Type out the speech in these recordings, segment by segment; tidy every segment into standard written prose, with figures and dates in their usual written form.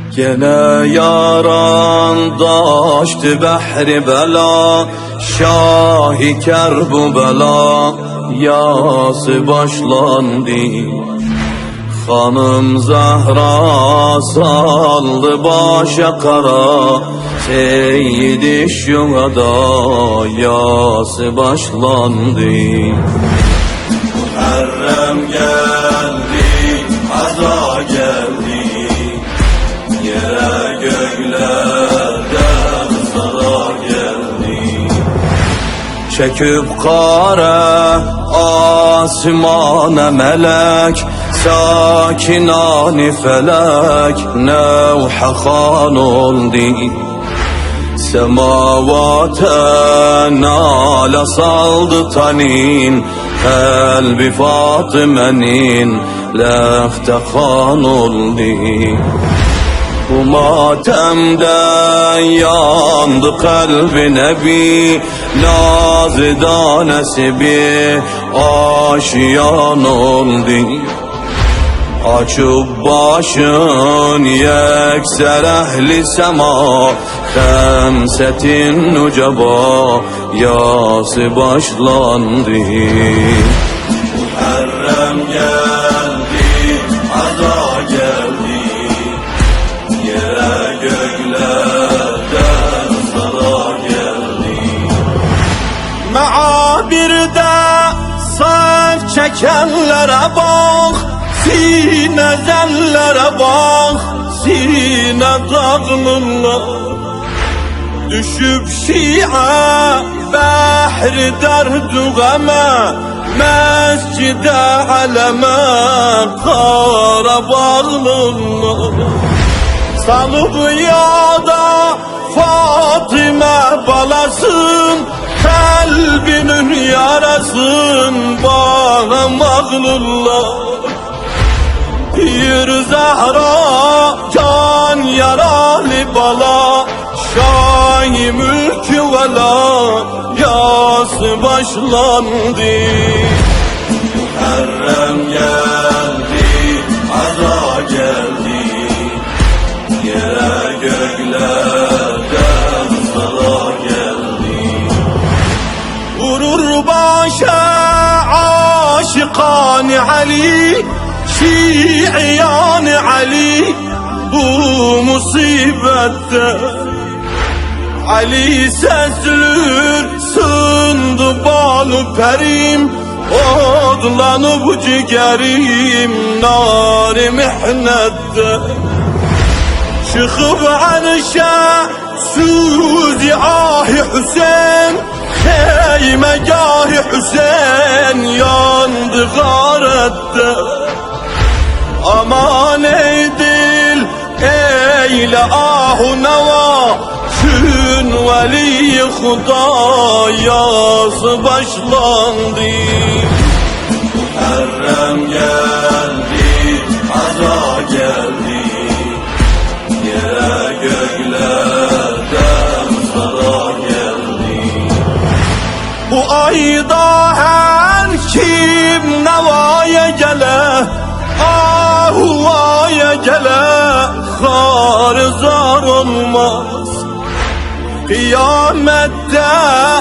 Gene yarandaştı behri bela, Şahi Kerbela yası başlandı. Hanım Zahra saldı başa kara, Seyyid-i Şühada yası başlandı. Muharrem geldi, aza geldi, yere göklerden zara geldi. Çekip kara asmana melek, sakinani felek nevha khan oldu. Semavata nala saldı tanin, kalbi Fatıme'nin lehte khan oldu. Bu matemden yandı kalbi Nebi, nazidanesi bir aşiyan oldu. Açıp başın yekser ehli sema, Hemsetin nucaba yası başlandı. Muharrem geldi, aza geldi, yere göklerden zara geldi. Meabirde saf çekenlere bak, sine zellere bak, sine dağılırlar. Düşüp şia behri derdu geme, mescide aleme kara bağlılır. Salıp yada Fatıma balasın, kalbinin yarasın bana mağlullah. Pir Zahra can yaralı bala, Şahi mülkü vela yası başlandı. Muharrem geldi, aza geldi, yere göklerden zara geldi. Vurur başa aşıkan Ali, Şiiyan Ali bu musibette. Ali sezlür sındı balı perim, odlanıp cigerim nar-ı mihnette. Çıkıp arşa suzi ahi Hüseyin, Heymegâh-ı Hüseyin yandı garette. Aman ey dil eyle ahu neva, Çün veli Huda yası başlandı. Muharrem geldi, aza geldi, yere göklerden zara geldi. Bu ayda her kim nevaya gele, ahuvaya gele, harzar olmaz. Kıyamette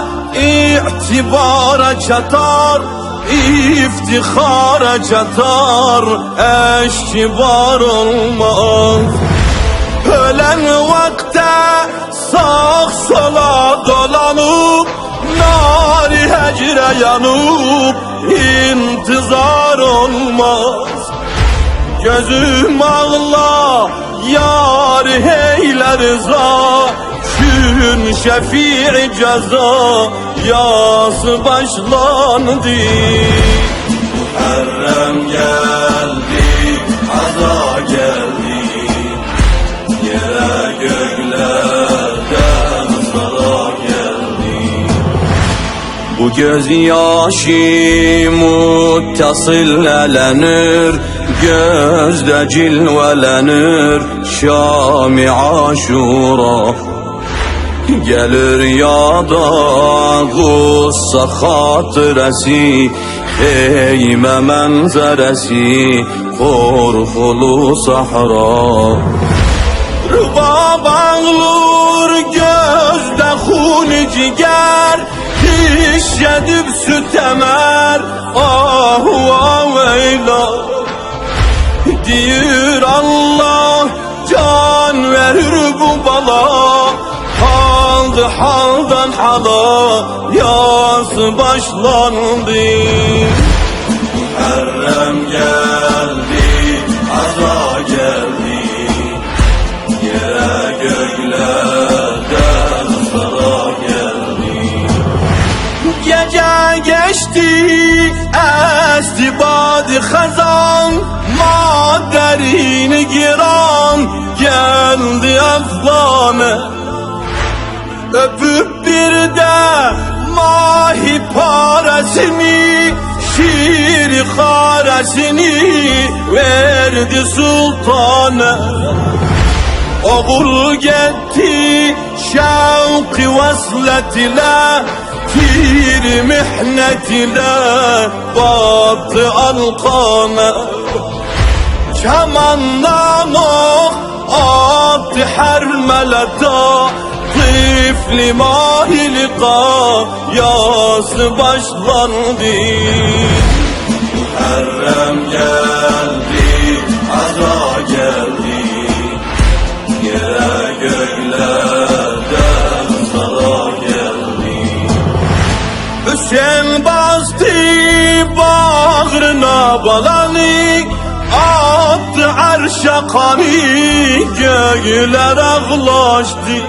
itibara çatar, iftihara çatar, eşkibar olmaz. Ölen vakte sağ sola dolanıp, nar-ı hecre yanıp, intizar olmaz. Gözüm ağla, yar eyle rıza, Çün şefii ceza yası başlandı. Muharrem geldi, aza geldi, yere göklerden zara geldi. Bu gözyaşı muttasıl elenir, gözde cilvelenir Şam-ı Aşura. Gelir yada gussa hatıresi, Heyme manzaresi korkulu sahra. Rıba bağlur gözde huni ciger, Hiş yedip süt emer ahu aveyla. Diyor Allah can verir bu bala, Kaldı haldan hala yaz başlandı. Muharrem geldi, azra geldi, yere göklerden sara geldi. Gece geçti esti badi hazan, Maderini giran geldi Afgan'e. Öpüp bir de mahi paresini, şiir haresini verdi sultana. Oğul gitti şevk-i vaslet ile, Pir mihnet ile battı alkana. Kemandan ok attı her meleta, Tifli mahilika yası başlandı. Muharrem geldi, azra geldi, yere göklerden sara geldi. Hüseyin bastı bağrına balanı, attı arşa kanı, gökler ağlaştı.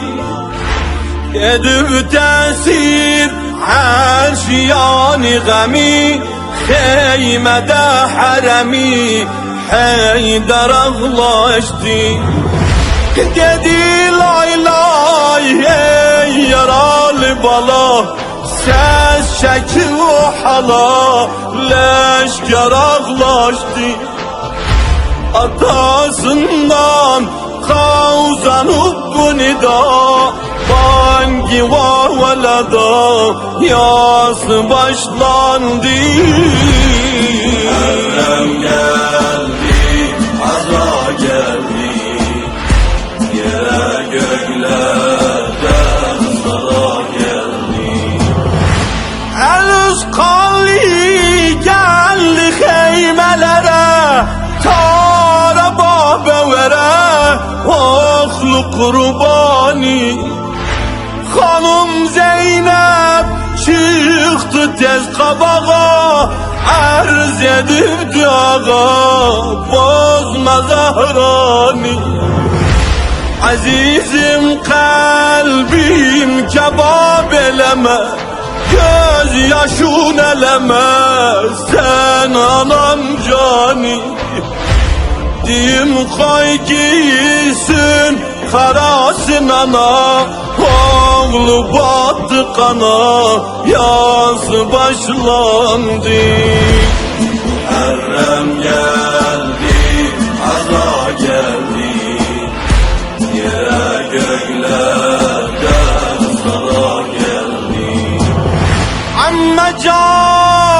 Edip tesir her şiyani gami, Heymede haremi Heydar ağlaştı. Dedi lay lay ey yaralı bala, Ses çekti o hala leşker ağlaştı. Atasından kavzanıp bu nida, Bangi va velada yaz başlandı. Muharrem geldi, azra geldi, yere göklerden sara geldi. Elüz kalli geldi heymelere, Tara babe vere oğlu kurbani. Hanım Zeynep çıktı tez kabağa, Arz edip ağa bozma Zahrani. Azizim kalbim kebap eleme, Göz yaşun eleme sen anam cani. Dim koy giysin karasın ana, Oğlu battı kana yaz başlandı. Muharrem geldi, azra geldi, yere göklerden sara geldi. Amma can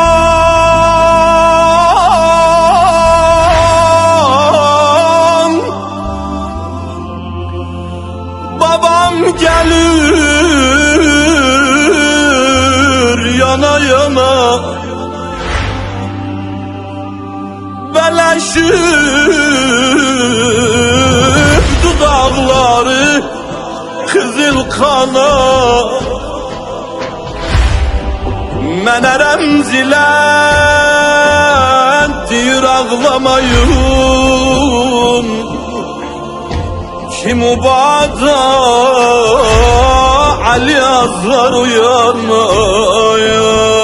babam gelir yana yana, Beleşip dudakları kızıl kana. Mənə rəmzilən deyir ağlamayın, ki mübada Ali Azhar uyanmayın.